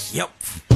Yup.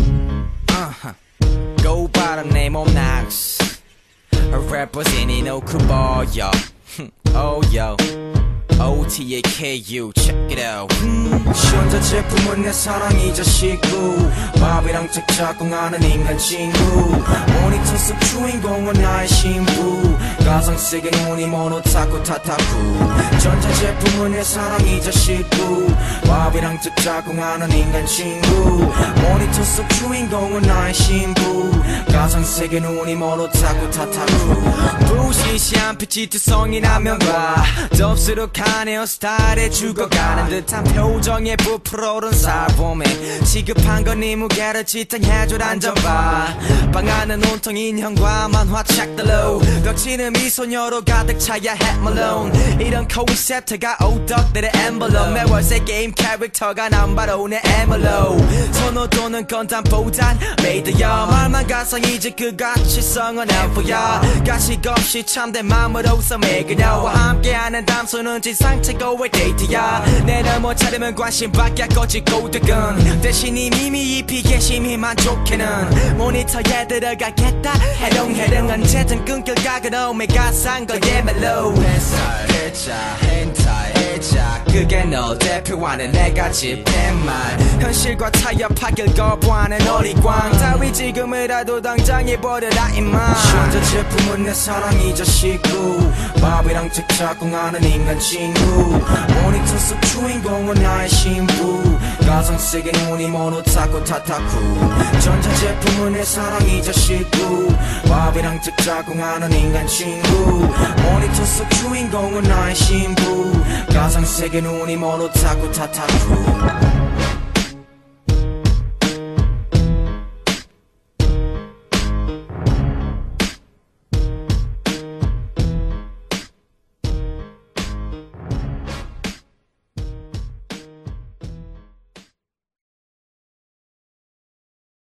Go by the name of Nax. Representing Okuboyo. Oh yo. OTAKU, check it out. 현재 제품은 내 사랑이 자식구 밥이랑 책 작동하는 인간 친구 모니터 속 주인공은 나의 신부 가상 세계 눈이 먼 오타쿠 타타쿠 전자 제품은 내 사랑이 자식구 밥이랑 책 작동하는 인간 친구 모니터 속 주인공은 나의 신부 가상 세계 눈이 먼 오타쿠 타타쿠 부시시한 빛이 투성이 나면 봐 덥수룩한 헤어스타일에 죽어가는 듯한 표정에 부풀어오른 살봄에 시급한 건 네 무게를 지탱해줄 앉아봐 방 안은 온통 인형과 만화책들로 벽치는 미소녀로 가득 차야 햇멀론 이런 콘셉트가 오덕들의 엠블럼 매월새 게임 캐릭터가 난 바로 내 에멀로 선호도는 건담보단 메이드야 말만 가상이지 그 가치성은 엠프야 가식 없이 참된 마음으로 섬해 그녀와 함께하는 담소는 지상 최고의 데이트야 내를 못 차리면 관심밖에 꺼지 고득은 대신 이미 잎이 계심이 만족해는 모니터에 들어가겠다 해롱해롱 언제든 끊길 각은 오메가 싼 거에 멜로우 뱃살 해자 hentai 해자 그게 널 대표하는 내가 집행 말 현실과 타협하길 거부하는 어리광 따위 지금이라도 당장 해버려라 임마 현재 제품은 내 사랑이 자식구 밥이랑 책 작동하는 인간 친구 모니터 속 주인공은 나의 신부 가상 세계 눈이 먼 오타쿠 타타쿠 전자 제품은 내 사랑이 자식구 밥이랑 책 작동하는 인간 친구 모니터 속 주인공은 나의 신부 가상 세계 눈이 먼 오타쿠 타타쿠